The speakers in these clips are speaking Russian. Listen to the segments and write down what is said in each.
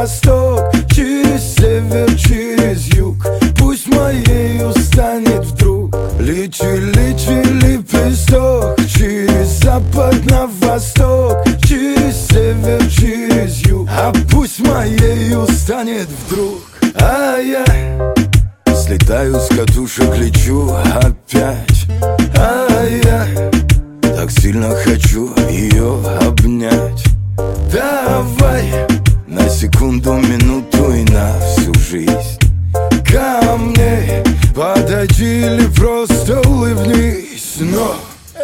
восток, через север, через юг. Пусть моею станет вдруг. Лети, лети, лепесток, через запад на восток, через север, через юг. А пусть моею станет вдруг. А я слетаю с катушек, лечу опять. А я так сильно хочу ее обнять. Давай на секунду, минуту и на всю жизнь ко мне подойди или просто улыбнись. Но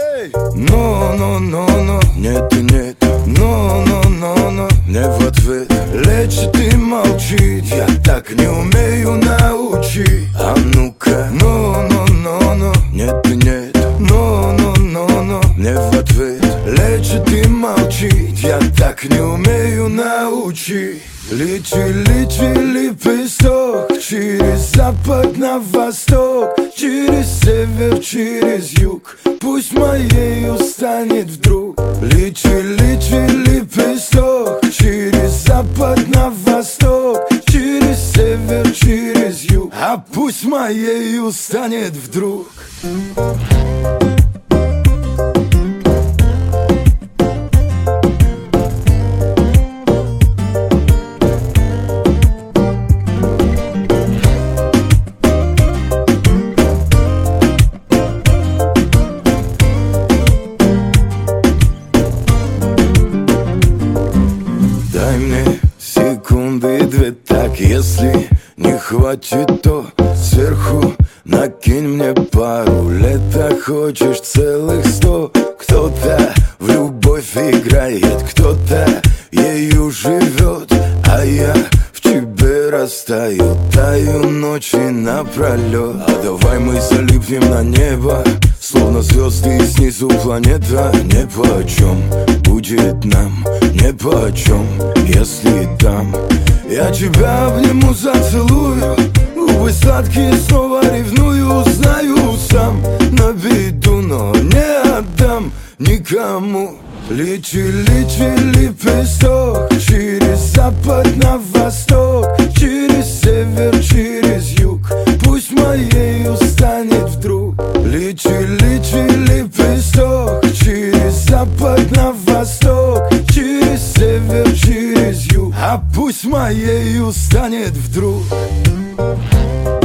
нет и нет, но не в ответ. Лечит и молчит, я так не умею научить. А ну-ка, нет и нет, но не в ответ. Лечит и молчит, я так не умею научить. Лети, лети, лепесток, через запад на восток, через север, через юг. Пусть моею станет вдруг. Лети, лети, лепесток, через запад на восток, через север, через юг. А пусть моею станет вдруг. Дай мне секунды две, так если не хватит, то сверху накинь мне пару лет. А хочешь целых 100. Кто-то в любовь играет, кто-то ею живет, а я в тебе растаю, таю ночи напролет. А давай мы залипнем на небо, словно звезды и снизу планета. Не по чем будет нам, не по чем, если дам. Я тебя обниму, зацелую, губы сладкие, снова ревную. Знаю сам на беду, но не отдам никому. Лети, лети, лепесток, через запад на восток, через север, через юг. Пусть моею станет вдруг. Лети, лети, лепесток, через запад на восток, через север, через юг. А пусть моею станет вдруг.